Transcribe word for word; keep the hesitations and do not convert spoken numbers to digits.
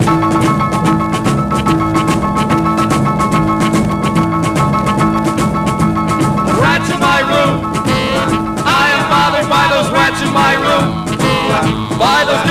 Rats in my room. I am bothered by those rats in my room. By those